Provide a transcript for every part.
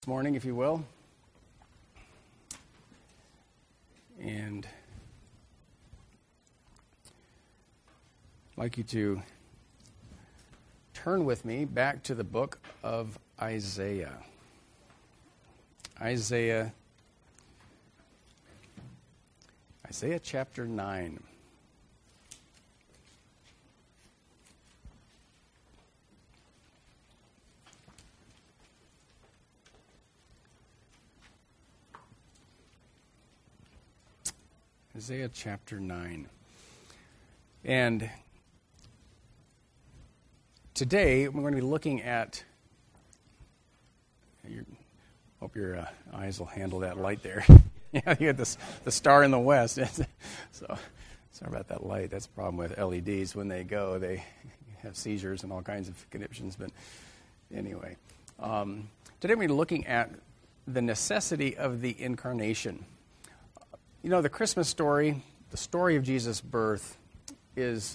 This morning, if you will. And I'd like you to turn with me back to the book of Isaiah. Isaiah chapter 9. Isaiah chapter 9. And today we're going to be looking at, hope your eyes will handle that light there. Yeah, you got the star in the west. So sorry about that light. That's a problem with LEDs. When they go, they have seizures and all kinds of conniptions. But anyway, today we're looking at the necessity of the incarnation. You know, the Christmas story, the story of Jesus' birth, is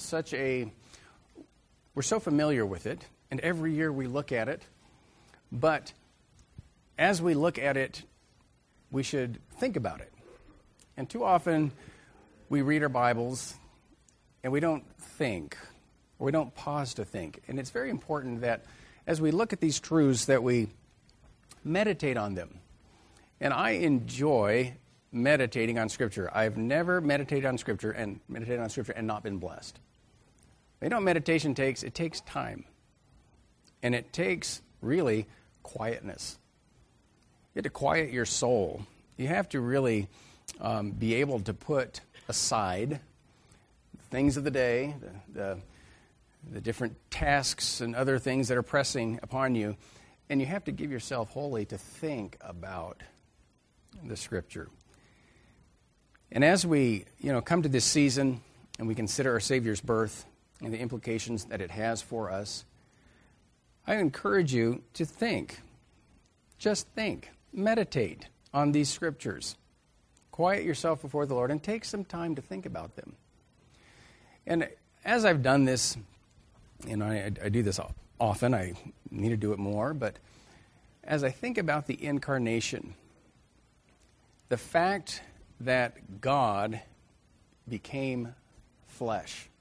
we're so familiar with it, and every year we look at it. But as we look at it, we should think about it. And too often we read our Bibles and we don't think, or we don't pause to think. And it's very important that as we look at these truths that we meditate on them. And I enjoy meditating on Scripture. I've never meditated on Scripture and not been blessed. You know what meditation takes? It takes time. And it takes, really, quietness. You have to quiet your soul. You have to really be able to put aside things of the day, the different tasks and other things that are pressing upon you, and you have to give yourself wholly to think about the Scripture. And as we, come to this season and we consider our Savior's birth and the implications that it has for us, I encourage you to think. Just think. Meditate on these Scriptures. Quiet yourself before the Lord and take some time to think about them. And as I've done this, I do this often. I need to do it more. But as I think about the incarnation, the fact that God became flesh.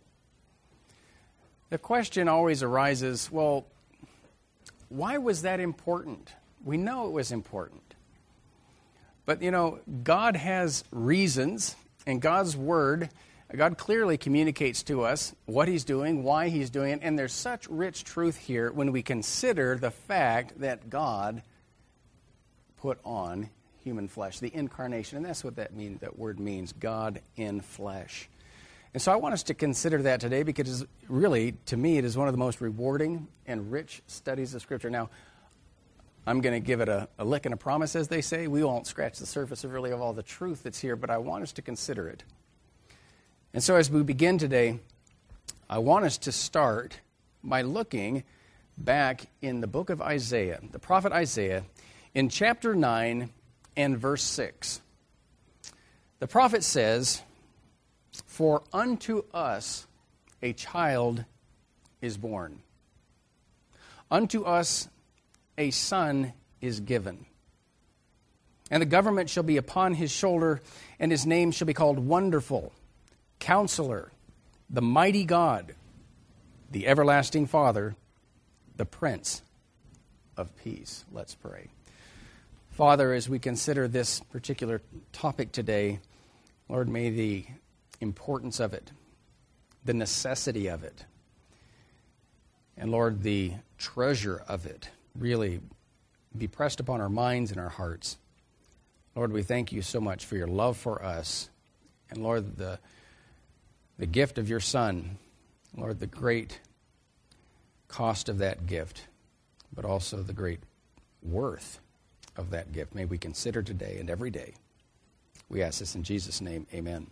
The question always arises, well, why was that important? We know it was important. But, God has reasons, and God's Word, God clearly communicates to us what He's doing, why He's doing it, and there's such rich truth here when we consider the fact that God put on human flesh, the incarnation, and that's what that word means, God in flesh. And so I want us to consider that today because really, to me, it is one of the most rewarding and rich studies of Scripture. Now, I'm going to give it a lick and a promise, as they say. We won't scratch the surface of all the truth that's here, but I want us to consider it. And so as we begin today, I want us to start by looking back in the book of Isaiah, the prophet Isaiah, in chapter 9, and verse 6. The prophet says, "For unto us a child is born. Unto us a son is given. And the government shall be upon his shoulder, and his name shall be called Wonderful, Counselor, the Mighty God, the Everlasting Father, the Prince of Peace." Let's pray. Father, as we consider this particular topic today, Lord, may the importance of it, the necessity of it, and Lord, the treasure of it really be pressed upon our minds and our hearts. Lord, we thank you so much for your love for us, and Lord, the gift of your Son, Lord, the great cost of that gift, but also the great worth of that gift. May we consider today and every day. We ask this in Jesus' name, amen.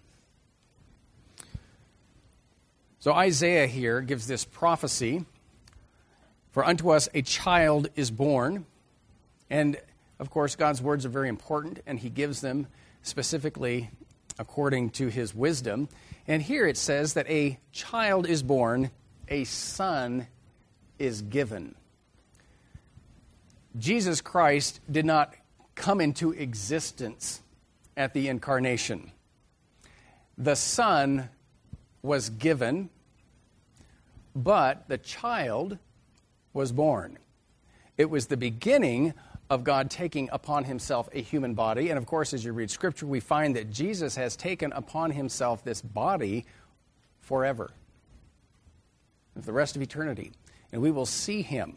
So Isaiah here gives this prophecy, "For unto us a child is born." And, of course, God's words are very important, and He gives them specifically according to His wisdom. And here it says that a child is born, a son is given. Jesus Christ did not come into existence at the incarnation. The Son was given, but the child was born. It was the beginning of God taking upon himself a human body. And of course, as you read Scripture, we find that Jesus has taken upon himself this body forever, for the rest of eternity. And we will see him.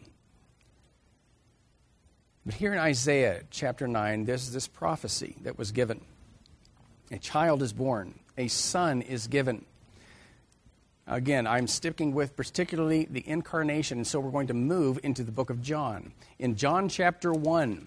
But here in Isaiah chapter 9, there's this prophecy that was given. A child is born, a son is given. Again, I'm sticking with particularly the incarnation, and so we're going to move into the book of John. In John chapter 1,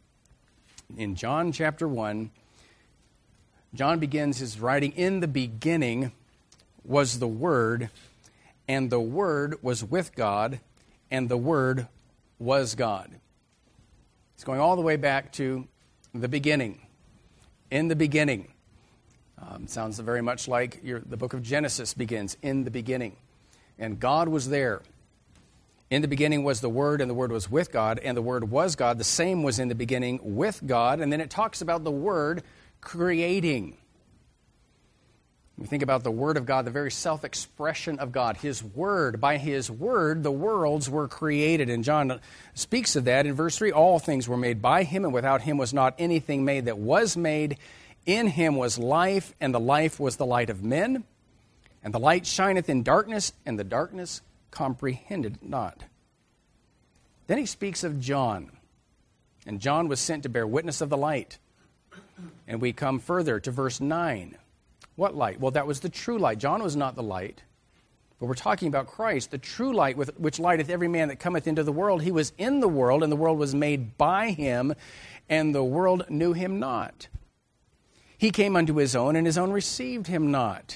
John begins his writing, "In the beginning was the Word, and the Word was with God, and the Word was God." It's going all the way back to the beginning. In the beginning. Sounds very much like the book of Genesis begins, in the beginning. And God was there. In the beginning was the Word, and the Word was with God, and the Word was God. The same was in the beginning with God. And then it talks about the Word creating. We think about the Word of God, the very self-expression of God, His Word. By His Word, the worlds were created. And John speaks of that in verse 3. All things were made by Him, and without Him was not anything made that was made. In Him was life, and the life was the light of men. And the light shineth in darkness, and the darkness comprehended not. Then he speaks of John. And John was sent to bear witness of the light. And we come further to verse 9. What light? Well, that was the true light. John was not the light. But we're talking about Christ, the true light which lighteth every man that cometh into the world. He was in the world, and the world was made by Him, and the world knew Him not. He came unto His own, and His own received Him not.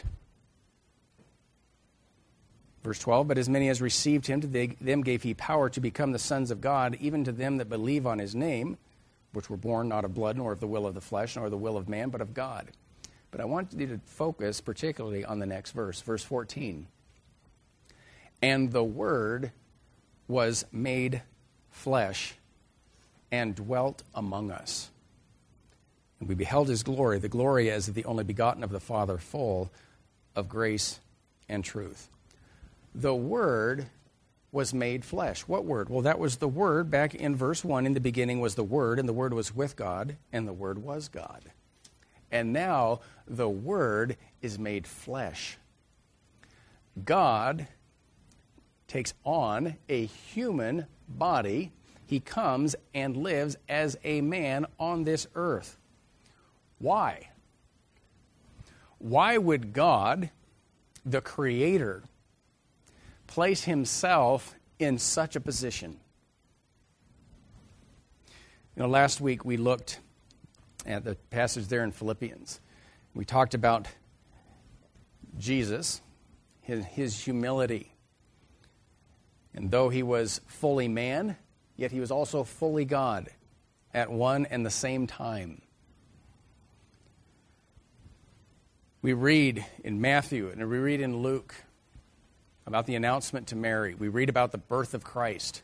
Verse 12, but as many as received Him, to them gave He power to become the sons of God, even to them that believe on His name, which were born not of blood, nor of the will of the flesh, nor of the will of man, but of God. But I want you to focus particularly on the next verse, verse 14. And the Word was made flesh and dwelt among us. And we beheld His glory, the glory as of the only begotten of the Father, full of grace and truth. The Word was made flesh. What Word? Well, that was the Word back in verse 1. In the beginning was the Word, and the Word was with God, and the Word was God. And now the Word is made flesh. God takes on a human body. He comes and lives as a man on this earth. Why? Why would God, the Creator, place Himself in such a position? You know, last week we looked at the passage there in Philippians. We talked about Jesus, his humility. And though He was fully man, yet He was also fully God at one and the same time. We read in Matthew and we read in Luke about the announcement to Mary. We read about the birth of Christ.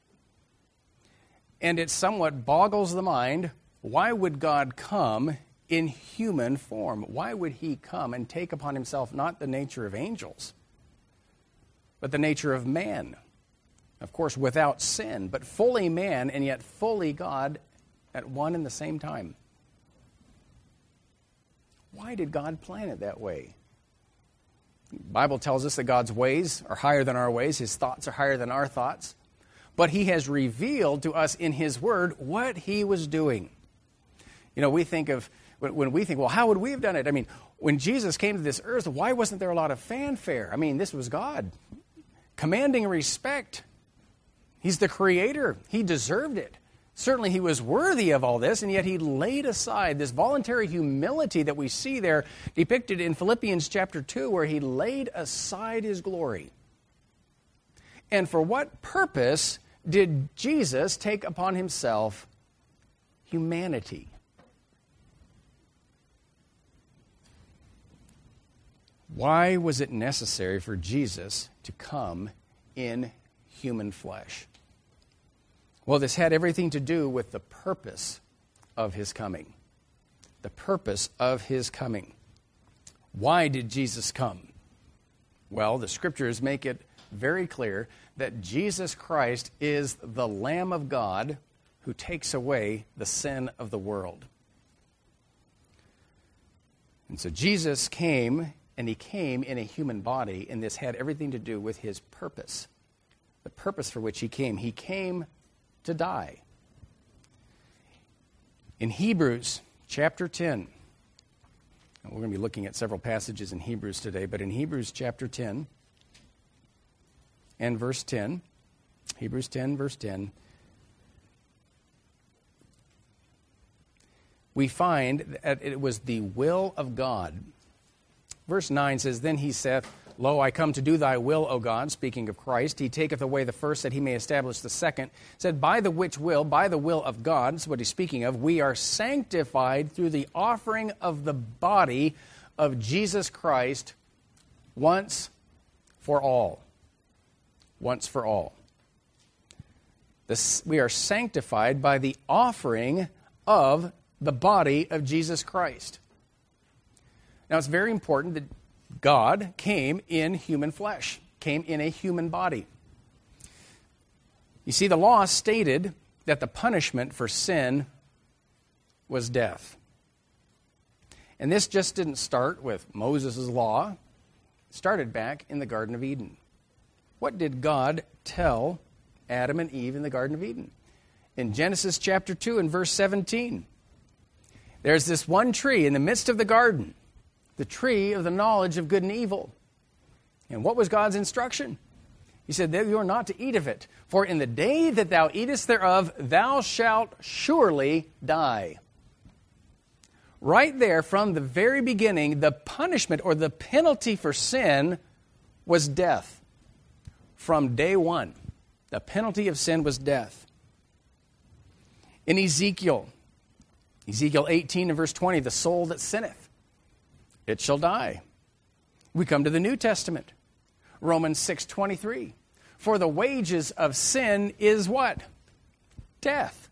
And it somewhat boggles the mind. Why would God come in human form? Why would He come and take upon Himself not the nature of angels, but the nature of man? Of course, without sin, but fully man and yet fully God at one and the same time. Why did God plan it that way? The Bible tells us that God's ways are higher than our ways. His thoughts are higher than our thoughts. But He has revealed to us in His Word what He was doing. You know, we think of, when we think, well, how would we have done it? I mean, when Jesus came to this earth, why wasn't there a lot of fanfare? I mean, this was God commanding respect. He's the Creator. He deserved it. Certainly He was worthy of all this, and yet He laid aside this voluntary humility that we see there depicted in Philippians chapter 2, where He laid aside His glory. And for what purpose did Jesus take upon Himself humanity? Why was it necessary for Jesus to come in human flesh? Well, this had everything to do with the purpose of his coming. The purpose of his coming. Why did Jesus come? Well, the scriptures make it very clear that Jesus Christ is the Lamb of God who takes away the sin of the world. And so Jesus came, and he came in a human body, and this had everything to do with his purpose. The purpose for which he came. He came to die. In Hebrews chapter 10, and we're going to be looking at several passages in Hebrews today, but in Hebrews chapter 10 and verse 10, Hebrews 10, verse 10, we find that it was the will of God. Verse 9 says, Then he saith, Lo, I come to do thy will, O God, speaking of Christ. He taketh away the first, that he may establish the second. Said, by the will of God, that's what he's speaking of, we are sanctified through the offering of the body of Jesus Christ once for all. Once for all. We are sanctified by the offering of the body of Jesus Christ. Now, it's very important that God came in human flesh, came in a human body. You see, the law stated that the punishment for sin was death. And this just didn't start with Moses' law. It started back in the Garden of Eden. What did God tell Adam and Eve in the Garden of Eden? In Genesis chapter 2 and verse 17, there's this one tree in the midst of the garden, the tree of the knowledge of good and evil. And what was God's instruction? He said, you are not to eat of it, for in the day that thou eatest thereof, thou shalt surely die. Right there, from the very beginning, the punishment or the penalty for sin was death. From day one, the penalty of sin was death. In Ezekiel 18 and verse 20, the soul that sinneth, it shall die. We come to the New Testament. Romans 6:23. For the wages of sin is what? Death.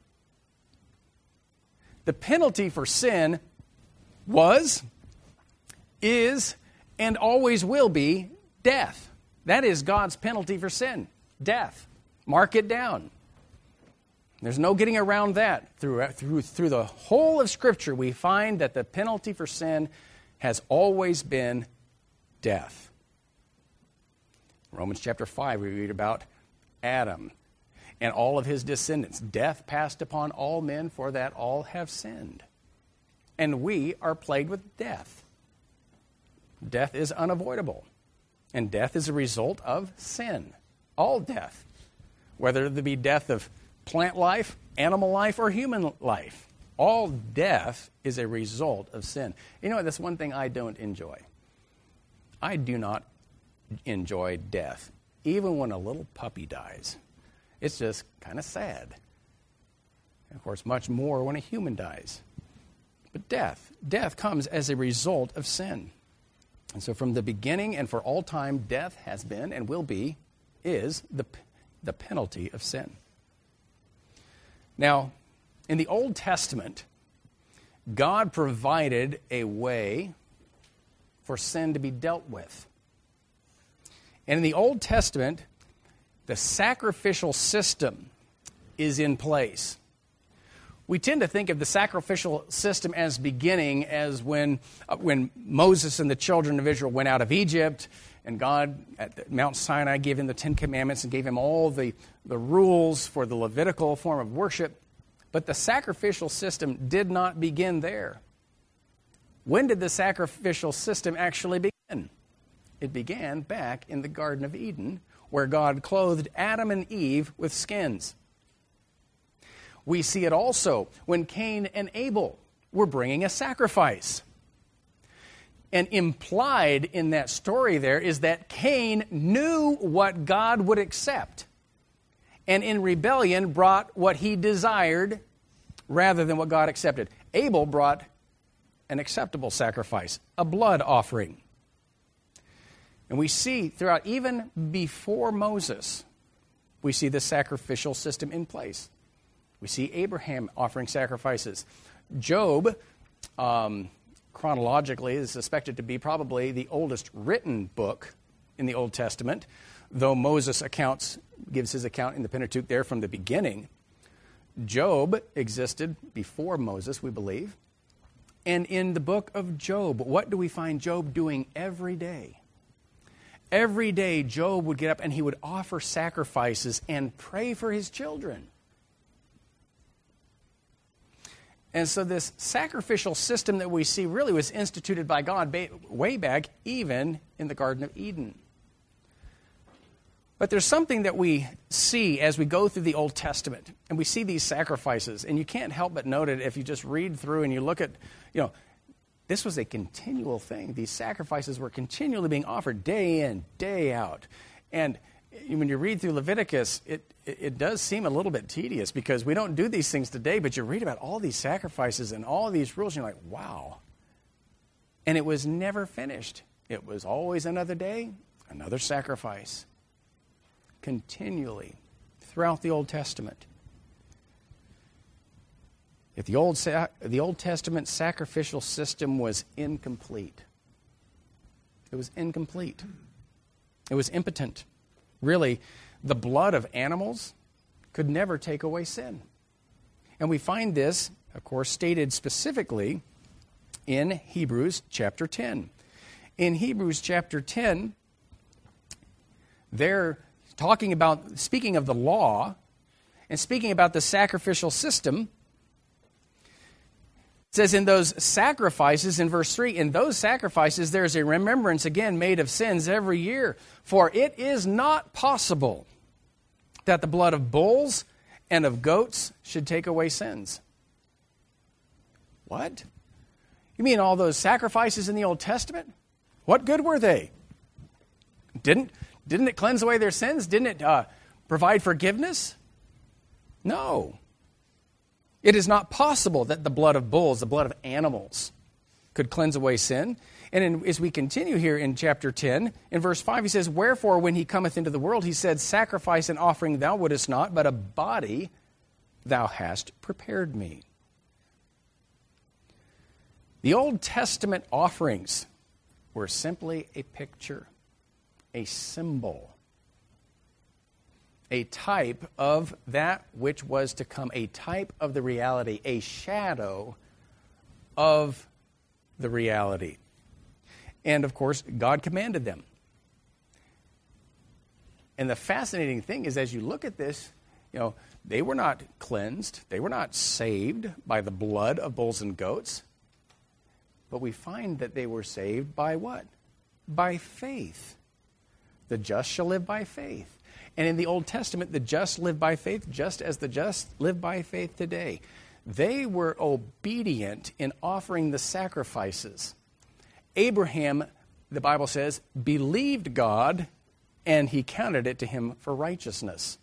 The penalty for sin was, is, and always will be death. That is God's penalty for sin. Death. Mark it down. There's no getting around that. Through the whole of Scripture, we find that the penalty for sin has always been death. Romans chapter 5, we read about Adam and all of his descendants. Death passed upon all men, for that all have sinned. And we are plagued with death. Death is unavoidable. And death is a result of sin. All death. Whether it be death of plant life, animal life, or human life. All death is a result of sin. You know, that's one thing I don't enjoy. I do not enjoy death. Even when a little puppy dies. It's just kind of sad. And of course, much more when a human dies. But death comes as a result of sin. And so from the beginning and for all time, death has been and will be, is the penalty of sin. Now, in the Old Testament, God provided a way for sin to be dealt with. And in the Old Testament, the sacrificial system is in place. We tend to think of the sacrificial system as beginning as when Moses and the children of Israel went out of Egypt, and God at Mount Sinai gave him the Ten Commandments and gave him all the rules for the Levitical form of worship. But the sacrificial system did not begin there. When did the sacrificial system actually begin? It began back in the Garden of Eden, where God clothed Adam and Eve with skins. We see it also when Cain and Abel were bringing a sacrifice. And implied in that story there is that Cain knew what God would accept, and in rebellion brought what he desired rather than what God accepted. Abel brought an acceptable sacrifice, a blood offering. And we see throughout, even before Moses, we see the sacrificial system in place. We see Abraham offering sacrifices. Job, chronologically, is suspected to be probably the oldest written book in the Old Testament, though Moses gives his account in the Pentateuch there from the beginning. Job existed before Moses, we believe. And in the book of Job, what do we find Job doing every day? Every day, Job would get up and he would offer sacrifices and pray for his children. And so this sacrificial system that we see really was instituted by God way back, even in the Garden of Eden. But there's something that we see as we go through the Old Testament, and we see these sacrifices, and you can't help but note it if you just read through and you look at, this was a continual thing. These sacrifices were continually being offered day in, day out. And when you read through Leviticus, it does seem a little bit tedious because we don't do these things today, but you read about all these sacrifices and all these rules, and you're like, wow. And it was never finished. It was always another day, another sacrifice. Continually throughout the Old Testament. If the Old Testament sacrificial system was incomplete, it was incomplete. It was impotent. Really, the blood of animals could never take away sin. And we find this, of course, stated specifically in Hebrews chapter 10. In Hebrews chapter 10, they're speaking of the law and speaking about the sacrificial system. It says in those sacrifices, in verse 3, in those sacrifices there's a remembrance again made of sins every year. For it is not possible that the blood of bulls and of goats should take away sins. What? You mean all those sacrifices in the Old Testament? What good were they? Didn't it cleanse away their sins? Didn't it provide forgiveness? No. It is not possible that the blood of bulls, the blood of animals, could cleanse away sin. And as we continue here in chapter 10, in verse 5, he says, Wherefore, when he cometh into the world, he said, Sacrifice and offering thou wouldest not, but a body thou hast prepared me. The Old Testament offerings were simply a picture, a symbol, a type of that which was to come, a type of the reality, a shadow of the reality. And, of course, God commanded them. And the fascinating thing is, as you look at this, they were not cleansed. They were not saved by the blood of bulls and goats. But we find that they were saved by what? By faith. The just shall live by faith. And in the Old Testament, the just live by faith just as the just live by faith today. They were obedient in offering the sacrifices. Abraham, the Bible says, believed God, and he counted it to him for righteousness.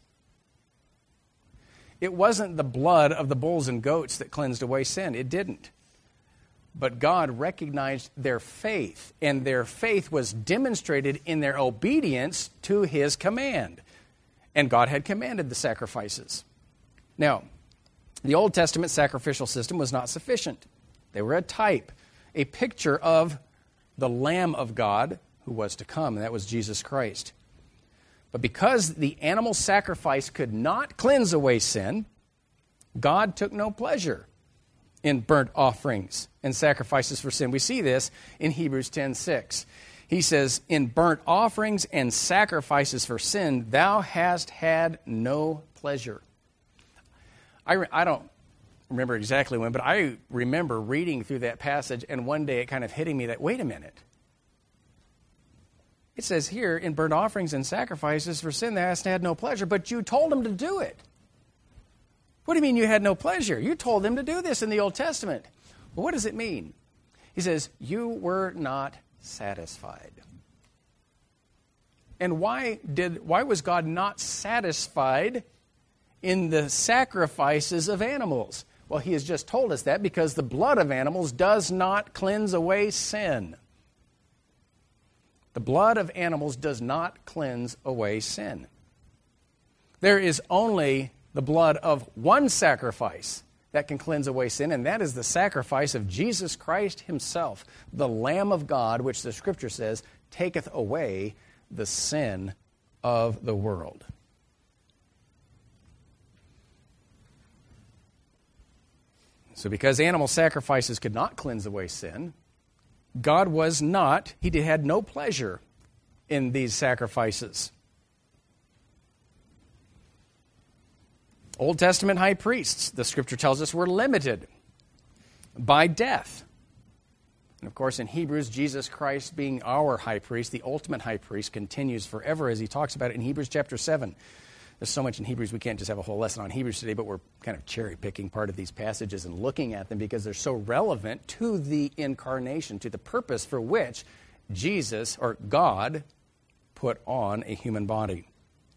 It wasn't the blood of the bulls and goats that cleansed away sin. It didn't. But God recognized their faith, and their faith was demonstrated in their obedience to his command. And God had commanded the sacrifices. Now, the Old Testament sacrificial system was not sufficient. They were a type, a picture of the Lamb of God who was to come, and that was Jesus Christ. But because the animal sacrifice could not cleanse away sin, God took no pleasure in burnt offerings and sacrifices for sin. We see this in Hebrews 10:6. He says, in burnt offerings and sacrifices for sin, thou hast had no pleasure. I don't remember exactly when, but I remember reading through that passage, and one day it kind of hitting me that, wait a minute. It says here, in burnt offerings and sacrifices for sin, thou hast had no pleasure, but you told him to do it. What do you mean you had no pleasure? You told them to do this in the Old Testament. Well, what does it mean? He says, you were not satisfied. And why was God not satisfied in the sacrifices of animals? Well, he has just told us that because the blood of animals does not cleanse away sin. The blood of animals does not cleanse away sin. There is only the blood of one sacrifice that can cleanse away sin, and that is the sacrifice of Jesus Christ himself, the Lamb of God, which the Scripture says taketh away the sin of the world. So because animal sacrifices could not cleanse away sin, God he had no pleasure in these sacrifices. Old Testament high priests, the Scripture tells us, were limited by death. And of course, in Hebrews, Jesus Christ being our high priest, the ultimate high priest, continues forever as he talks about it in Hebrews chapter 7. There's so much in Hebrews, we can't just have a whole lesson on Hebrews today, but we're kind of cherry-picking part of these passages and looking at them because they're so relevant to the incarnation, to the purpose for which Jesus, or God, put on a human body.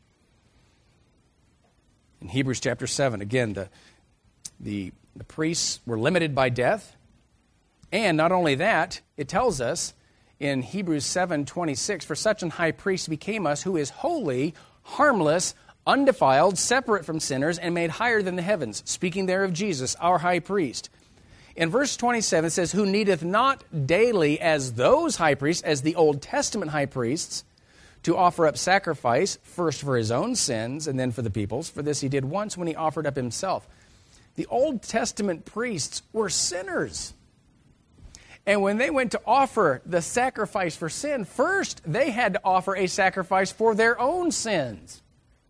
In Hebrews chapter 7, again, the priests were limited by death. And not only that, it tells us in Hebrews 7:26, for such an high priest became us, who is holy, harmless, undefiled, separate from sinners, and made higher than the heavens. Speaking there of Jesus, our high priest. In verse 27, it says, who needeth not daily as those high priests, as the Old Testament high priests, to offer up sacrifice, first for his own sins and then for the people's. For this he did once when he offered up himself. The Old Testament priests were sinners. And when they went to offer the sacrifice for sin, first they had to offer a sacrifice for their own sins.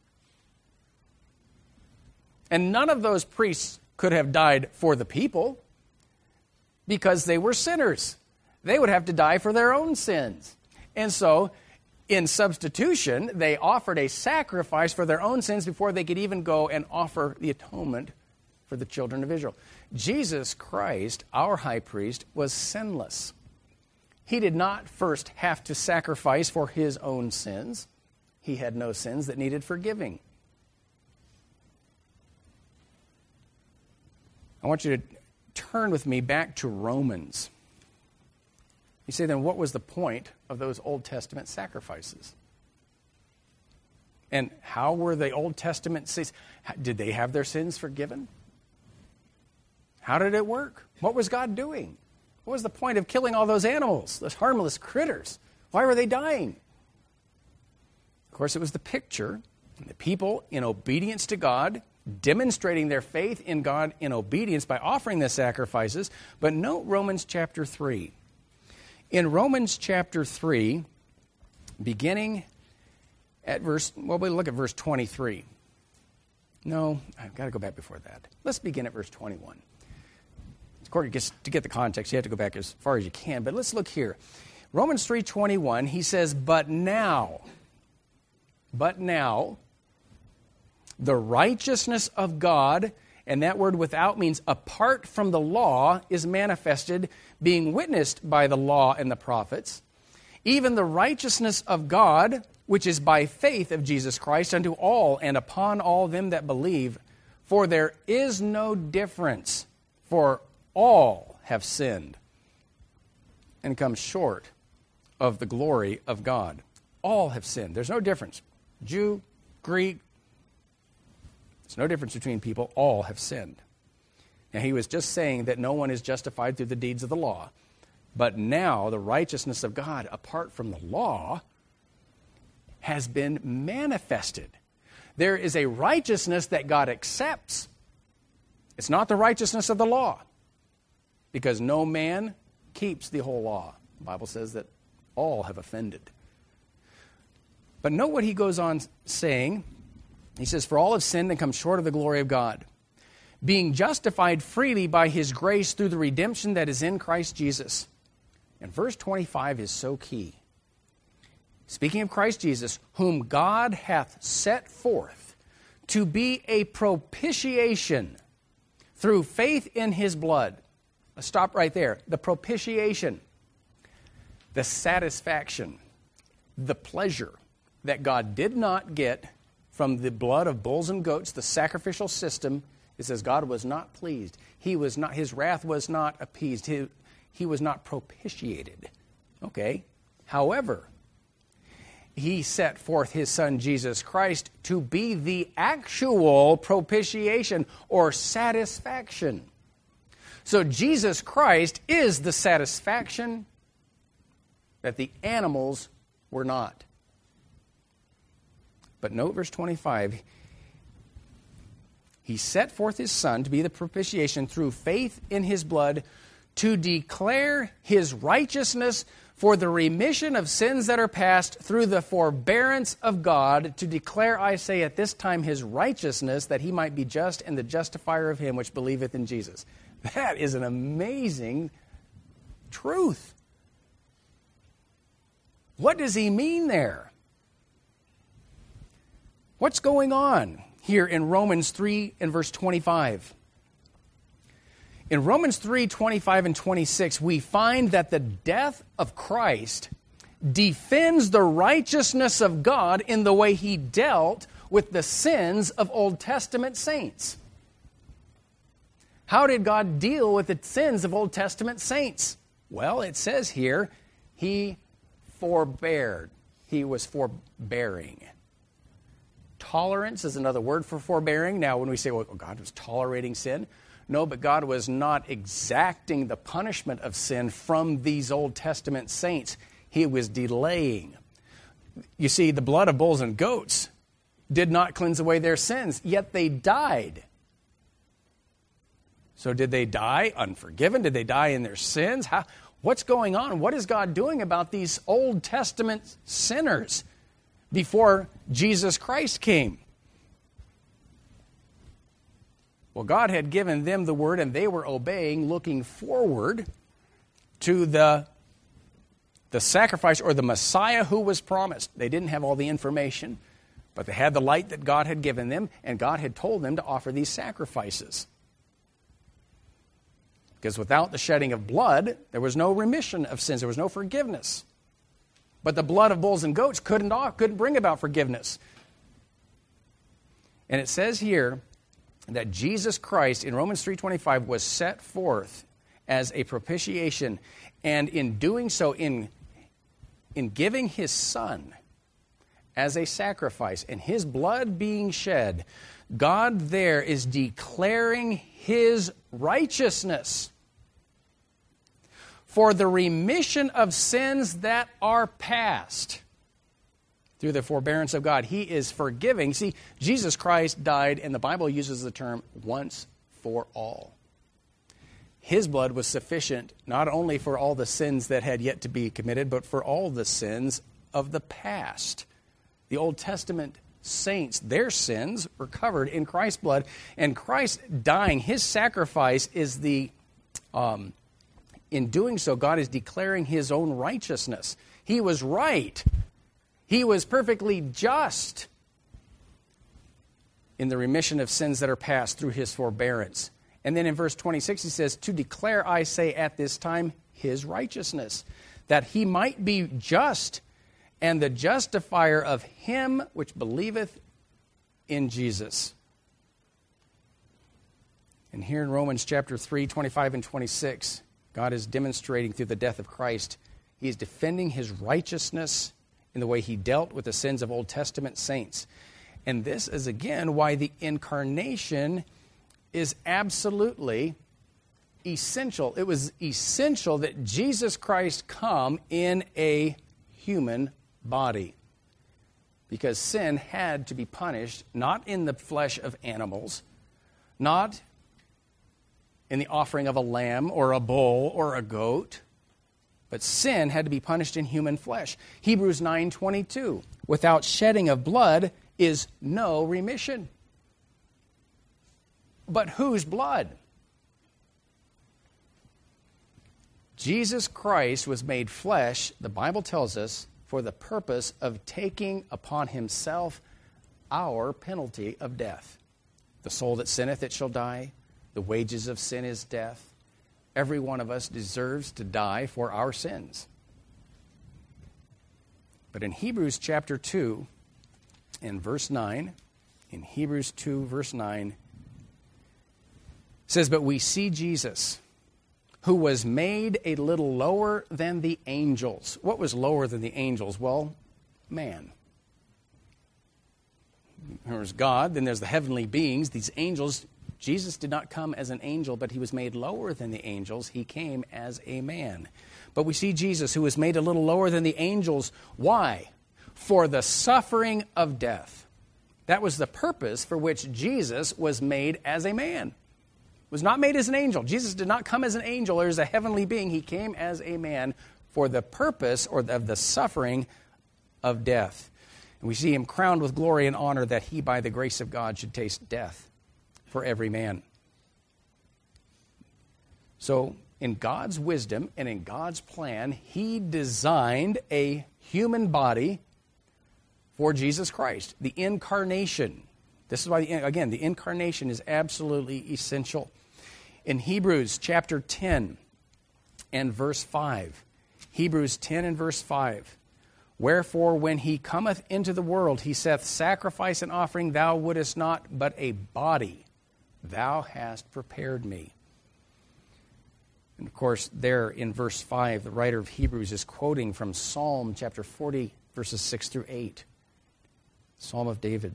And none of those priests could have died for the people because they were sinners. They would have to die for their own sins. And so, in substitution, they offered a sacrifice for their own sins before they could even go and offer the atonement for the children of Israel. Jesus Christ, our high priest, was sinless. He did not first have to sacrifice for his own sins. He had no sins that needed forgiving. I want you to turn with me back to Romans. You say, then what was the point of those Old Testament sacrifices? And how were the Old Testament saints? Did they have their sins forgiven? How did it work? What was God doing? What was the point of killing all those animals, those harmless critters? Why were they dying? Of course, it was the picture, the people in obedience to God, demonstrating their faith in God in obedience by offering the sacrifices. But note Romans chapter 3. In Romans chapter 3, beginning at we'll look at verse 23. No, I've got to go back before that. Let's begin at verse 21. Of course, to get the context, you have to go back as far as you can. But let's look here. Romans 3:21, he says, But now, the righteousness of God, and that word without means apart from the law, is manifested, being witnessed by the law and the prophets, even the righteousness of God, which is by faith of Jesus Christ, unto all and upon all them that believe. For there is no difference, for all have sinned and come short of the glory of God. All have sinned. There's no difference. Jew, Greek, there's no difference between people. All have sinned. Now, he was just saying that no one is justified through the deeds of the law. But now the righteousness of God, apart from the law, has been manifested. There is a righteousness that God accepts. It's not the righteousness of the law, because no man keeps the whole law. The Bible says that all have offended. But note what he goes on saying. He says, For all have sinned and come short of the glory of God, being justified freely by his grace through the redemption that is in Christ Jesus. And verse 25 is so key. Speaking of Christ Jesus, whom God hath set forth to be a propitiation through faith in his blood. Let's stop right there. The propitiation, the satisfaction, the pleasure that God did not get from the blood of bulls and goats, the sacrificial system. It says God was not pleased. His wrath was not appeased. He was not propitiated. Okay? However, he set forth his Son, Jesus Christ, to be the actual propitiation or satisfaction. So Jesus Christ is the satisfaction that the animals were not. But note verse 25. He set forth his Son to be the propitiation through faith in his blood, to declare his righteousness for the remission of sins that are past through the forbearance of God, to declare, I say, at this time his righteousness, that he might be just and the justifier of him which believeth in Jesus. That is an amazing truth. What does he mean there? What's going on here in Romans 3 and verse 25? In Romans 3, 25 and 26, we find that the death of Christ defends the righteousness of God in the way he dealt with the sins of Old Testament saints. How did God deal with the sins of Old Testament saints? Well, it says here, he forbeared. He was forbearing. Tolerance is another word for forbearing. Now, when we say, well, God was tolerating sin, no, but God was not exacting the punishment of sin from these Old Testament saints. He was delaying. You see, the blood of bulls and goats did not cleanse away their sins, yet they died. So did they die unforgiven? Did they die in their sins? What's going on? What is God doing about these Old Testament sinners before Jesus Christ came? Well, God had given them the word, and they were obeying, looking forward to the sacrifice or the Messiah who was promised. They didn't have all the information, but they had the light that God had given them, and God had told them to offer these sacrifices. Because without the shedding of blood, there was no remission of sins. There was no forgiveness. But the blood of bulls and goats couldn't bring about forgiveness. And it says here that Jesus Christ, in Romans 3:25, was set forth as a propitiation. And in doing so, in giving his Son as a sacrifice and his blood being shed, God there is declaring his righteousness for the remission of sins that are past. Through the forbearance of God, he is forgiving. See, Jesus Christ died, and the Bible uses the term once for all. His blood was sufficient not only for all the sins that had yet to be committed, but for all the sins of the past. The Old Testament saints, their sins were covered in Christ's blood, and Christ dying, his sacrifice is in doing so, God is declaring his own righteousness. He was right. He was perfectly just in the remission of sins that are past through his forbearance. And then in verse 26 he says, to declare, I say, at this time, his righteousness, that he might be just and the justifier of him which believeth in Jesus. And here in Romans chapter 3, 25 and 26, God is demonstrating through the death of Christ, he is defending his righteousness in the way he dealt with the sins of Old Testament saints. And this is, again, why the incarnation is absolutely essential. It was essential that Jesus Christ come in a human body, because sin had to be punished not in the flesh of animals, not in the offering of a lamb or a bull or a goat, but sin had to be punished in human flesh. Hebrews 9:22, without shedding of blood is no remission. But whose blood? Jesus Christ was made flesh, the Bible tells us, for the purpose of taking upon himself our penalty of death. The soul that sinneth, it shall die. The wages of sin is death. Every one of us deserves to die for our sins. But in Hebrews chapter 2, in verse 9, in Hebrews 2, verse 9, it says, but we see Jesus, who was made a little lower than the angels. What was lower than the angels? Well, man. There's God, then there's the heavenly beings, these angels. Jesus did not come as an angel, but he was made lower than the angels. He came as a man. But we see Jesus, who was made a little lower than the angels. Why? For the suffering of death. That was the purpose for which Jesus was made as a man. Was not made as an angel. Jesus did not come as an angel or as a heavenly being. He came as a man for the purpose of the suffering of death. And we see him crowned with glory and honor that he, by the grace of God, should taste death for every man. So, in God's wisdom and in God's plan, he designed a human body for Jesus Christ, the incarnation. This is why, again, the incarnation is absolutely essential. In Hebrews chapter 10 and verse 5, Hebrews 10 and verse 5, wherefore when he cometh into the world, he saith, sacrifice and offering thou wouldest not, but a body thou hast prepared me. And of course, there in verse 5, the writer of Hebrews is quoting from Psalm chapter 40, verses 6 through 8. Psalm of David.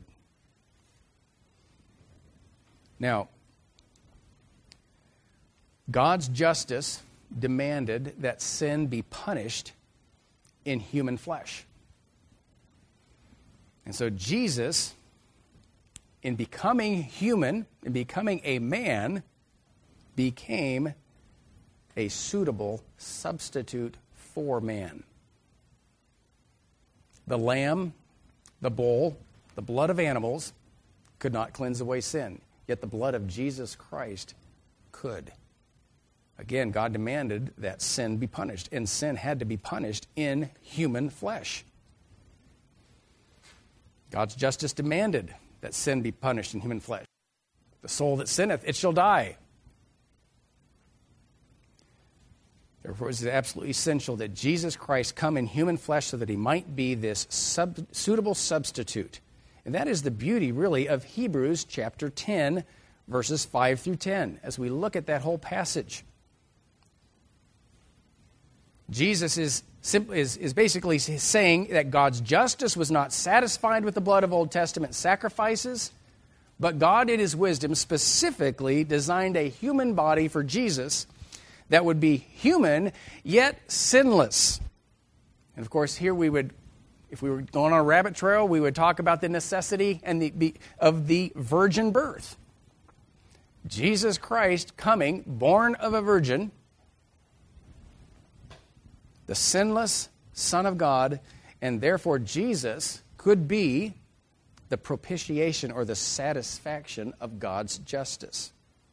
Now, God's justice demanded that sin be punished in human flesh. And so Jesus, in becoming human, in becoming a man, became a suitable substitute for man. The lamb, the bull, the blood of animals could not cleanse away sin, yet the blood of Jesus Christ could. Again, God demanded that sin be punished, and sin had to be punished in human flesh. God's justice demanded that sin be punished in human flesh. The soul that sinneth, it shall die. Therefore, it is absolutely essential that Jesus Christ come in human flesh so that he might be this suitable substitute. And that is the beauty, really, of Hebrews chapter 10, verses 5 through 10, as we look at that whole passage. Jesus is basically saying that God's justice was not satisfied with the blood of Old Testament sacrifices, but God in his wisdom specifically designed a human body for Jesus that would be human, yet sinless. And of course, here we would, if we were going on a rabbit trail, we would talk about the necessity of the virgin birth. Jesus Christ coming, born of a virgin, the sinless Son of God, and therefore Jesus could be the propitiation or the satisfaction of God's justice.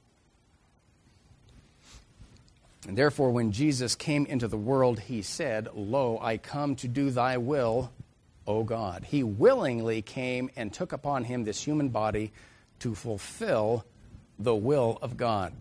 And therefore, when Jesus came into the world, he said, Lo, I come to do thy will, O God. He willingly came and took upon him this human body to fulfill the will of God.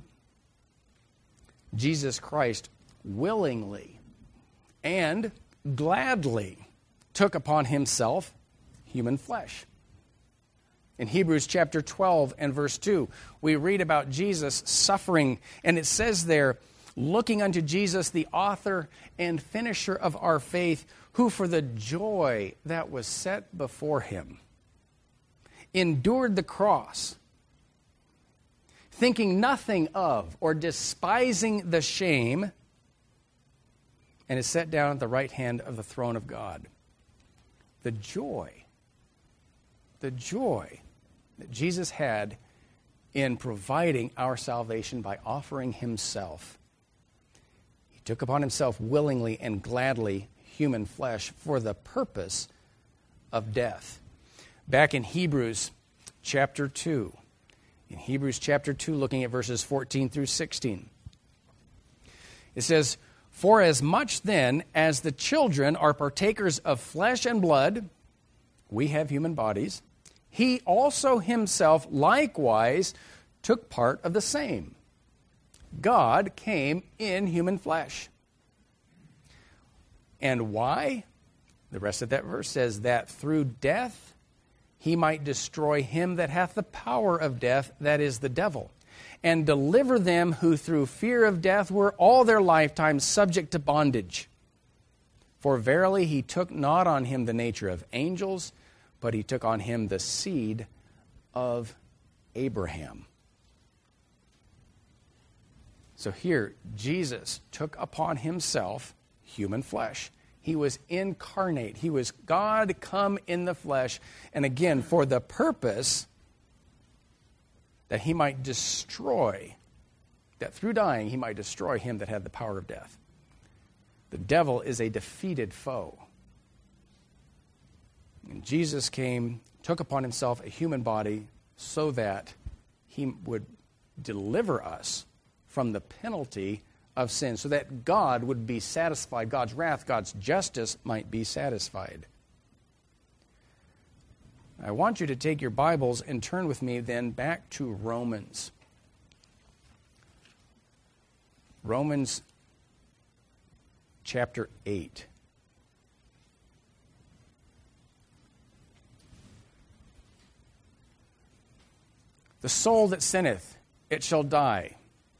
Jesus Christ willingly and gladly took upon himself human flesh. In Hebrews chapter 12 and verse 2, we read about Jesus suffering, and it says there, looking unto Jesus, the author and finisher of our faith, who for the joy that was set before him endured the cross, thinking nothing of or despising the shame, and is set down at the right hand of the throne of God. The joy that Jesus had in providing our salvation by offering himself. He took upon himself willingly and gladly human flesh for the purpose of death. Back in Hebrews chapter 2, looking at verses 14 through 16, it says, For as much then as the children are partakers of flesh and blood, we have human bodies, he also himself likewise took part of the same. God came in human flesh. And why? The rest of that verse says that through death he might destroy him that hath the power of death, that is the devil, and deliver them who through fear of death were all their lifetime subject to bondage. For verily he took not on him the nature of angels, but he took on him the seed of Abraham. So here, Jesus took upon himself human flesh. He was incarnate. He was God come in the flesh. And again, for the purpose that he might destroy, that through dying he might destroy him that had the power of death. The devil is a defeated foe. And Jesus came, took upon himself a human body so that he would deliver us from the penalty of sin, so that God would be satisfied, God's wrath, God's justice might be satisfied. I want you to take your Bibles and turn with me then back to Romans. Romans chapter 8. The soul that sinneth, it shall die.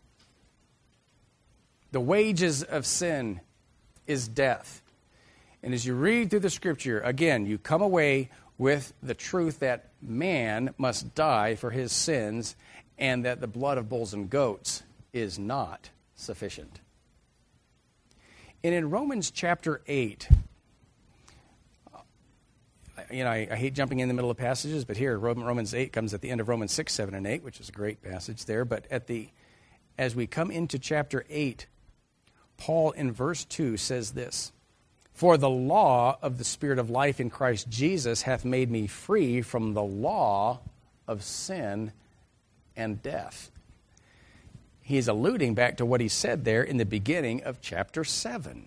The wages of sin is death. And as you read through the Scripture, again, you come away with the truth that man must die for his sins and that the blood of bulls and goats is not sufficient. And in Romans chapter 8, I hate jumping in the middle of passages, but here Romans 8 comes at the end of Romans 6, 7, and 8, which is a great passage there. But as we come into chapter 8, Paul in verse 2 says this, For the law of the Spirit of life in Christ Jesus hath made me free from the law of sin and death. He is alluding back to what he said there in the beginning of chapter 7.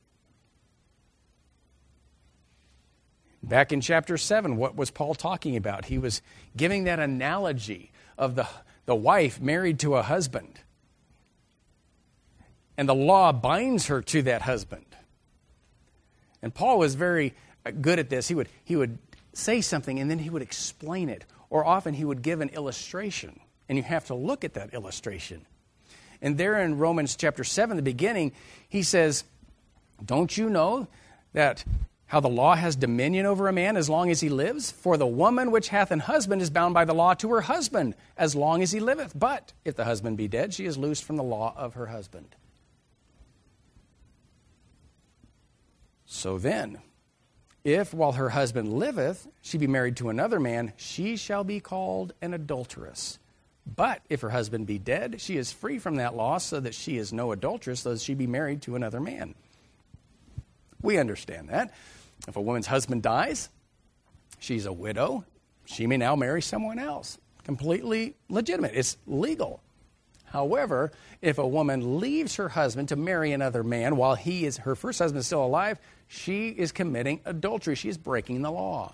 Back in chapter 7, what was Paul talking about? He was giving that analogy of the wife married to a husband. And the law binds her to that husband. And Paul was very good at this. He would say something and then he would explain it. Or often he would give an illustration. And you have to look at that illustration. And there in Romans chapter 7, the beginning, he says, Don't you know that how the law has dominion over a man as long as he lives? For the woman which hath an husband is bound by the law to her husband as long as he liveth. But if the husband be dead, she is loosed from the law of her husband. So then, if while her husband liveth, she be married to another man, she shall be called an adulteress. But if her husband be dead, she is free from that law, so that she is no adulteress, though she be married to another man. We understand that. If a woman's husband dies, she's a widow, she may now marry someone else. Completely legitimate. It's legal. However, if a woman leaves her husband to marry another man while her first husband is still alive, she is committing adultery. She is breaking the law.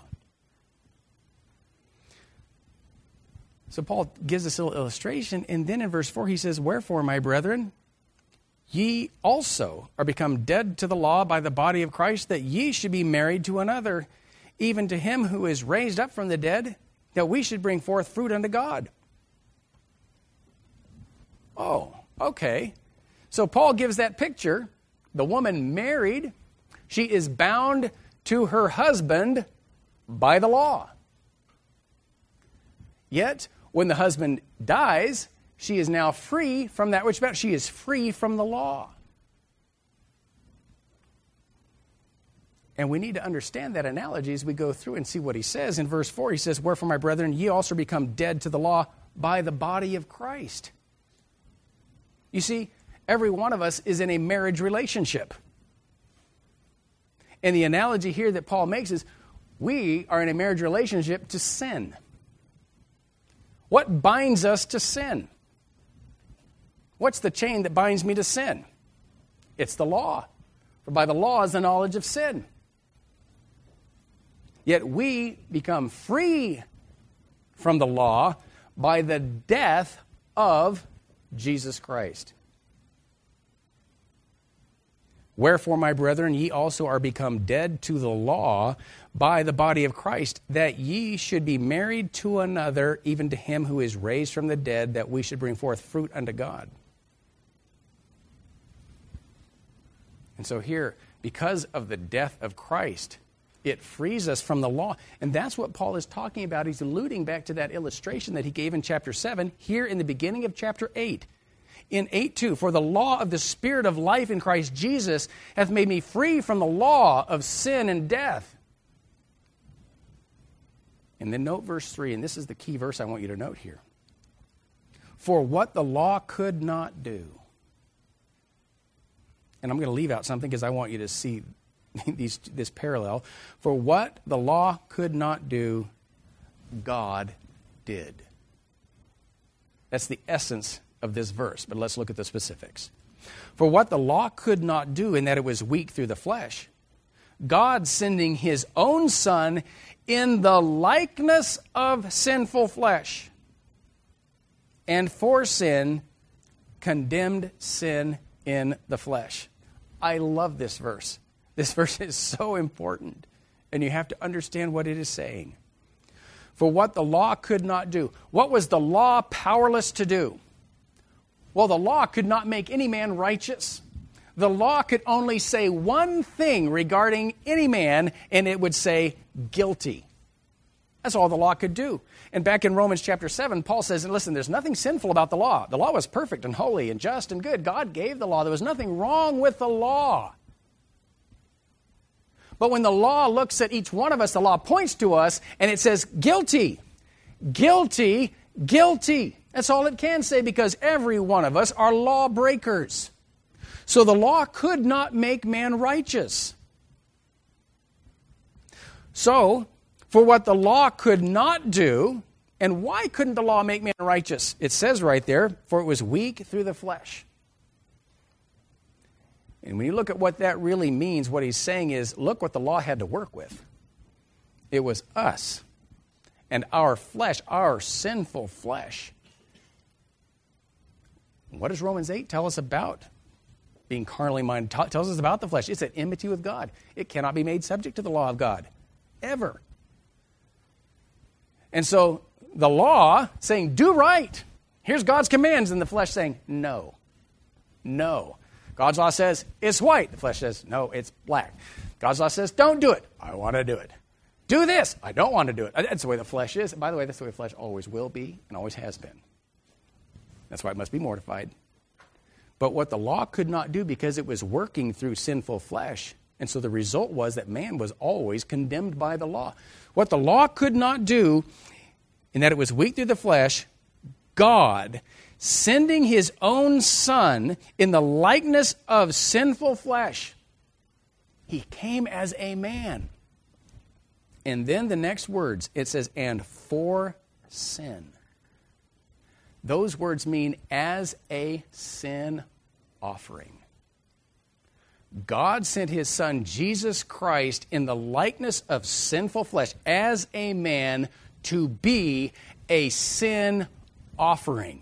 So Paul gives this little illustration, and then in verse 4 he says, Wherefore, my brethren, ye also are become dead to the law by the body of Christ, that ye should be married to another, even to him who is raised up from the dead, that we should bring forth fruit unto God. Oh, okay. So Paul gives that picture. The woman married, she is bound to her husband by the law. Yet, when the husband dies, she is now free from that which bound. She is free from the law. And we need to understand that analogy as we go through and see what he says. In verse 4, he says, Wherefore, my brethren, ye also become dead to the law by the body of Christ. You see, every one of us is in a marriage relationship. And the analogy here that Paul makes is, we are in a marriage relationship to sin. What binds us to sin? What's the chain that binds me to sin? It's the law. For by the law is the knowledge of sin. Yet we become free from the law by the death of Jesus Christ. Wherefore, my brethren, ye also are become dead to the law by the body of Christ, that ye should be married to another, even to him who is raised from the dead, that we should bring forth fruit unto God. And so here, because of the death of Christ, it frees us from the law. And that's what Paul is talking about. He's alluding back to that illustration that he gave in chapter 7, here in the beginning of chapter 8. In 8:2, for the law of the Spirit of life in Christ Jesus hath made me free from the law of sin and death. And then note verse 3, and this is the key verse I want you to note here. For what the law could not do. And I'm going to leave out something because I want you to see this parallel. For what the law could not do, God did. That's the essence of this verse, but let's look at the specifics. For what the law could not do, in that it was weak through the flesh, God sending his own Son in the likeness of sinful flesh, and for sin, condemned sin in the flesh. I love this verse. This verse is so important, and you have to understand what it is saying. For what the law could not do. What was the law powerless to do? Well, the law could not make any man righteous. The law could only say one thing regarding any man, and it would say guilty. That's all the law could do. And back in Romans chapter 7, Paul says, and listen, there's nothing sinful about the law. The law was perfect and holy and just and good. God gave the law. There was nothing wrong with the law. But when the law looks at each one of us, the law points to us, and it says guilty, guilty, guilty. That's all it can say, because every one of us are lawbreakers. So the law could not make man righteous. So, for what the law could not do, and why couldn't the law make man righteous? It says right there, for it was weak through the flesh. And when you look at what that really means, what he's saying is, look what the law had to work with. It was us and our flesh, our sinful flesh. What does Romans 8 tell us about being carnally minded? Tells us about the flesh. It's at enmity with God. It cannot be made subject to the law of God, ever. And so the law saying, do right. Here's God's commands, and the flesh saying, no, no. God's law says, it's white. The flesh says, no, it's black. God's law says, don't do it. I want to do it. Do this. I don't want to do it. That's the way the flesh is. And by the way, that's the way the flesh always will be and always has been. That's why it must be mortified. But what the law could not do, because it was working through sinful flesh, and so the result was that man was always condemned by the law. What the law could not do, in that it was weak through the flesh, God, sending his own Son in the likeness of sinful flesh, he came as a man. And then the next words, it says, and for sin. Those words mean as a sin offering. God sent his Son, Jesus Christ, in the likeness of sinful flesh, as a man, to be a sin offering.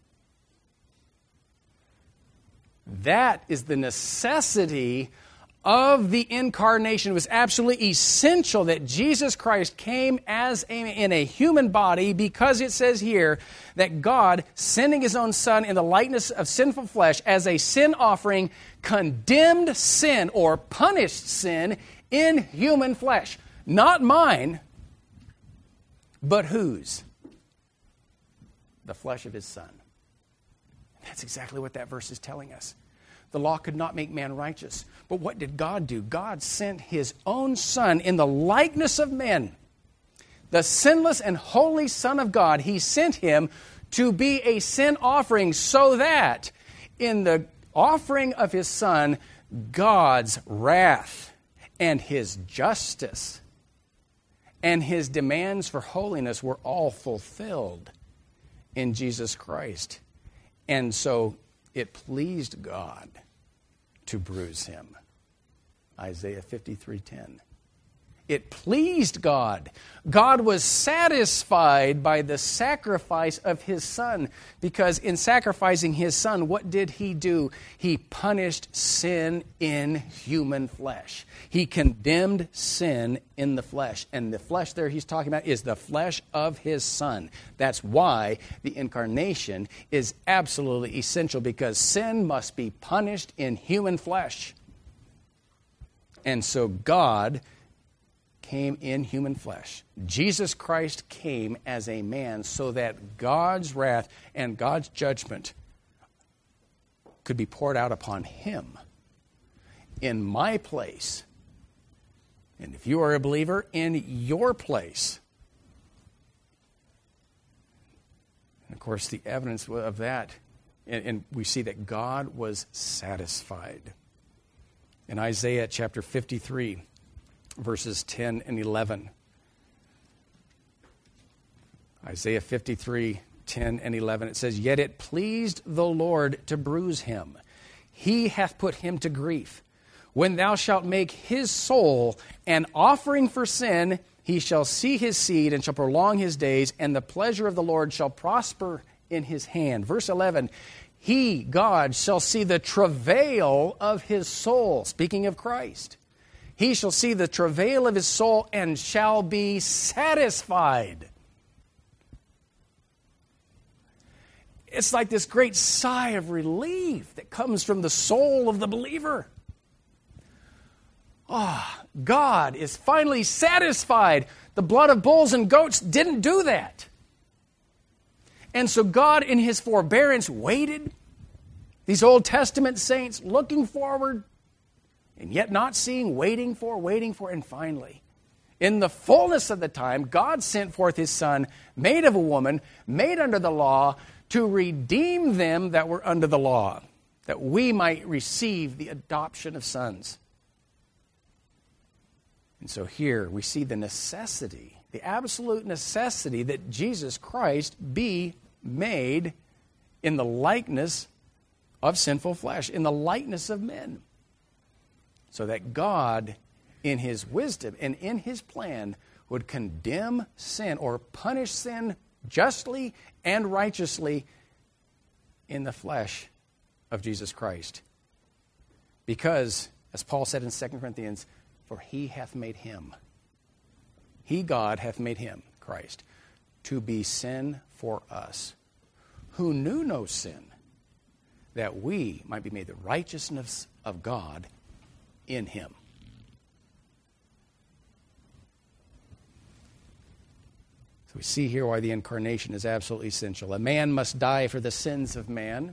That is the necessity of the incarnation. It was absolutely essential that Jesus Christ came in a human body, because it says here that God, sending his own Son in the likeness of sinful flesh as a sin offering, condemned sin or punished sin in human flesh. Not mine, but whose? The flesh of his Son. That's exactly what that verse is telling us. The law could not make man righteous. But what did God do? God sent his own Son in the likeness of men. The sinless and holy Son of God, he sent him to be a sin offering, so that in the offering of his Son, God's wrath and his justice and his demands for holiness were all fulfilled in Jesus Christ. And so it pleased God to bruise him. Isaiah 53:10. It pleased God. God was satisfied by the sacrifice of his Son, because in sacrificing his Son, what did he do? He punished sin in human flesh. He condemned sin in the flesh. And the flesh there he's talking about is the flesh of his Son. That's why the incarnation is absolutely essential, because sin must be punished in human flesh. And so God came in human flesh. Jesus Christ came as a man so that God's wrath and God's judgment could be poured out upon him in my place. And if you are a believer, in your place. And of course, the evidence of that, and we see that God was satisfied. In Isaiah chapter 53, verses 10 and 11. Isaiah 53, 10 and 11. It says, "Yet it pleased the Lord to bruise him. He hath put him to grief. When thou shalt make his soul an offering for sin, he shall see his seed and shall prolong his days, and the pleasure of the Lord shall prosper in his hand." Verse 11, "He, God, shall see the travail of his soul." Speaking of Christ. "He shall see the travail of his soul and shall be satisfied." It's like this great sigh of relief that comes from the soul of the believer. God is finally satisfied. The blood of bulls and goats didn't do that. And so God, in his forbearance, waited. These Old Testament saints looking forward and yet not seeing, waiting for, and finally, in the fullness of the time, God sent forth his Son, made of a woman, made under the law, to redeem them that were under the law, that we might receive the adoption of sons. And so here we see the necessity, the absolute necessity that Jesus Christ be made in the likeness of sinful flesh, in the likeness of men, so that God, in his wisdom and in his plan, would condemn sin or punish sin justly and righteously in the flesh of Jesus Christ. Because, as Paul said in 2 Corinthians, "For he hath made him," he, God, hath made him, Christ, "to be sin for us, who knew no sin, that we might be made the righteousness of God in him." So we see here why the incarnation is absolutely essential. A man must die for the sins of man.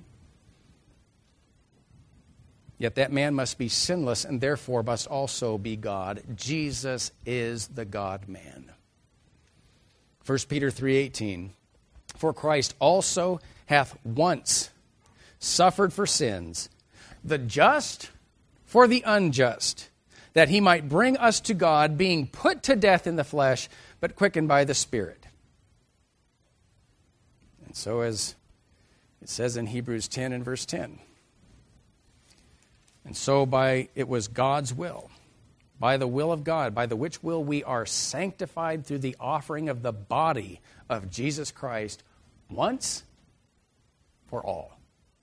Yet that man must be sinless and therefore must also be God. Jesus is the God-man. 1 Peter 3:18, "For Christ also hath once suffered for sins, the just for the unjust, that he might bring us to God, being put to death in the flesh, but quickened by the Spirit." And so as it says in Hebrews 10 and verse 10, "And so it was God's will, by the will of God, by the which will we are sanctified through the offering of the body of Jesus Christ once for all."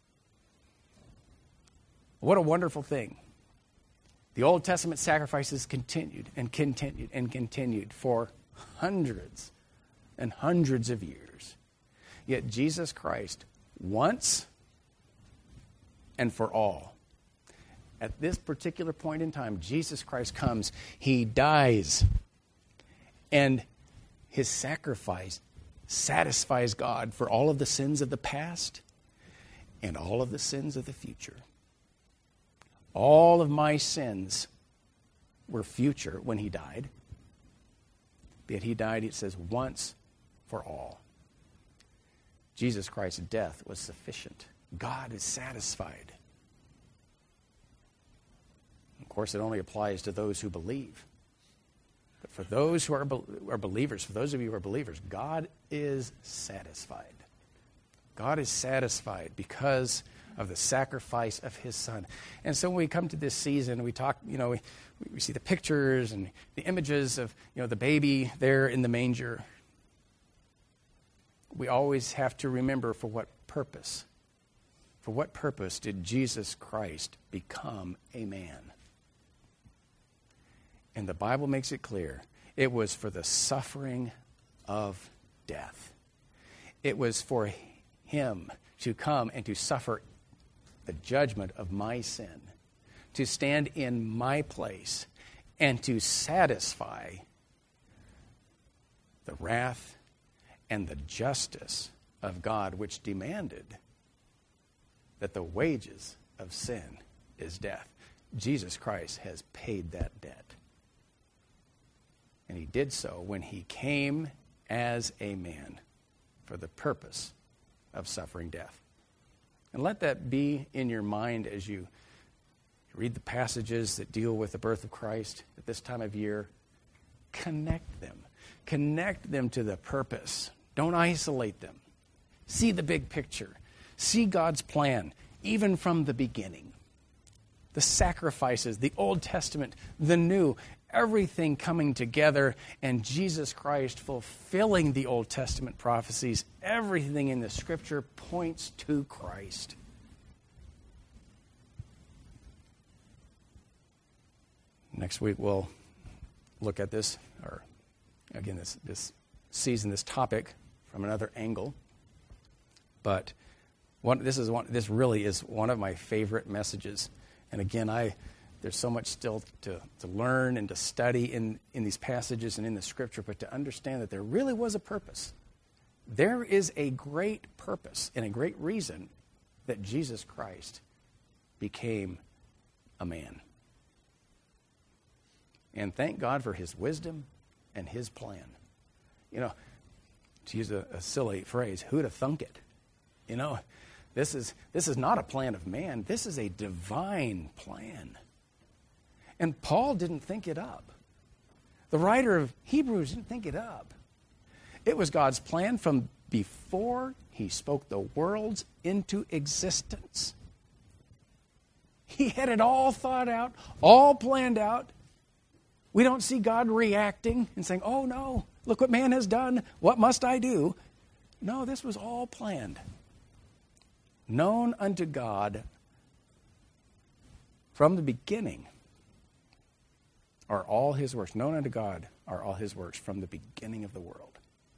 What a wonderful thing. The Old Testament sacrifices continued and continued and continued for hundreds and hundreds of years. Yet Jesus Christ, once and for all, at this particular point in time, Jesus Christ comes, he dies, and his sacrifice satisfies God for all of the sins of the past and all of the sins of the future. All of my sins were future when he died. Yet he died, it says, once for all. Jesus Christ's death was sufficient. God is satisfied. Of course, it only applies to those who believe. But for those who are believers, for those of you who are believers, God is satisfied. God is satisfied because of the sacrifice of his Son. And so when we come to this season, we talk, we see the pictures and the images of, the baby there in the manger. We always have to remember for what purpose. For what purpose did Jesus Christ become a man? And the Bible makes it clear. It was for the suffering of death. It was for him to come and to suffer the judgment of my sin, to stand in my place and to satisfy the wrath and the justice of God, which demanded that the wages of sin is death. Jesus Christ has paid that debt. And he did so when he came as a man for the purpose of suffering death. And let that be in your mind as you read the passages that deal with the birth of Christ at this time of year. Connect them. Connect them to the purpose. Don't isolate them. See the big picture. See God's plan, even from the beginning. The sacrifices, the Old Testament, the New, everything coming together, and Jesus Christ fulfilling the Old Testament prophecies. Everything in the Scripture points to Christ. Next week we'll look at this, or again, this season, this topic from another angle. But this really is one of my favorite messages. And again, there's so much still to learn and to study in these passages and in the Scripture, but to understand that there really was a purpose. There is a great purpose and a great reason that Jesus Christ became a man. And thank God for his wisdom and his plan. You know, to use a silly phrase, who'd have thunk it? You know, this is not a plan of man. This is a divine plan. And Paul didn't think it up. The writer of Hebrews didn't think it up. It was God's plan from before he spoke the worlds into existence. He had it all thought out, all planned out. We don't see God reacting and saying, oh no, look what man has done. What must I do? No, this was all planned. Known unto God from the beginning are all his works. Known unto God are all his works from the beginning of the world.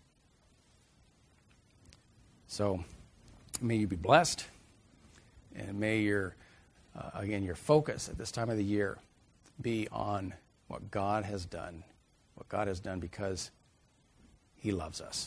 So may you be blessed, and may your focus at this time of the year be on what God has done because he loves us.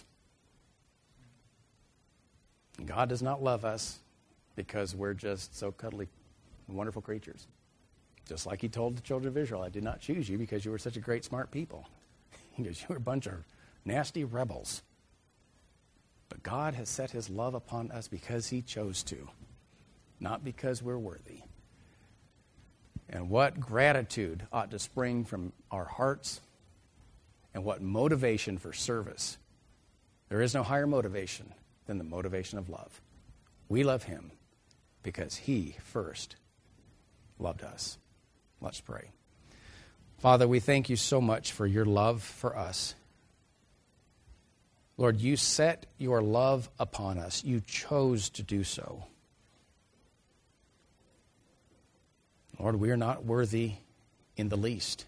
God does not love us because we're just so cuddly, wonderful creatures. Just like he told the children of Israel, I did not choose you because you were such a great, smart people. He goes, you were a bunch of nasty rebels. But God has set his love upon us because he chose to, not because we're worthy. And what gratitude ought to spring from our hearts, and what motivation for service. There is no higher motivation than the motivation of love. We love him because he first loved us. Let's pray. Father, we thank you so much for your love for us. Lord, you set your love upon us. You chose to do so. Lord, we are not worthy in the least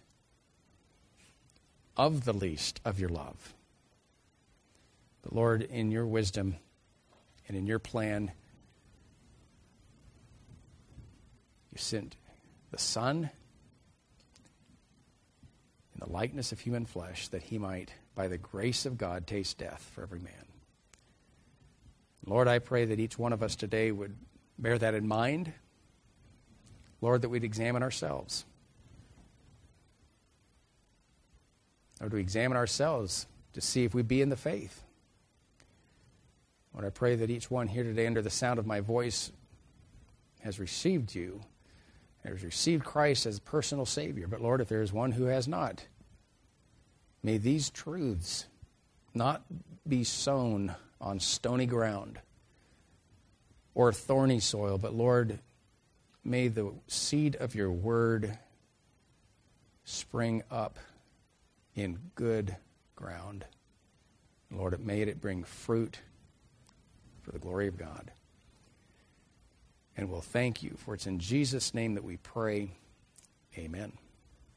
of your love. But Lord, in your wisdom and in your plan, you sent the Son in the likeness of human flesh that he might, by the grace of God, taste death for every man. Lord, I pray that each one of us today would bear that in mind. Lord, that we'd examine ourselves. Lord, we examine ourselves to see if we be in the faith. Lord, I pray that each one here today under the sound of my voice has received you, has received Christ as a personal Savior. But Lord, if there is one who has not, may these truths not be sown on stony ground or thorny soil, but Lord, may the seed of your word spring up in good ground. Lord, may it bring fruit for the glory of God. And we'll thank you, for it's in Jesus' name that we pray. Amen.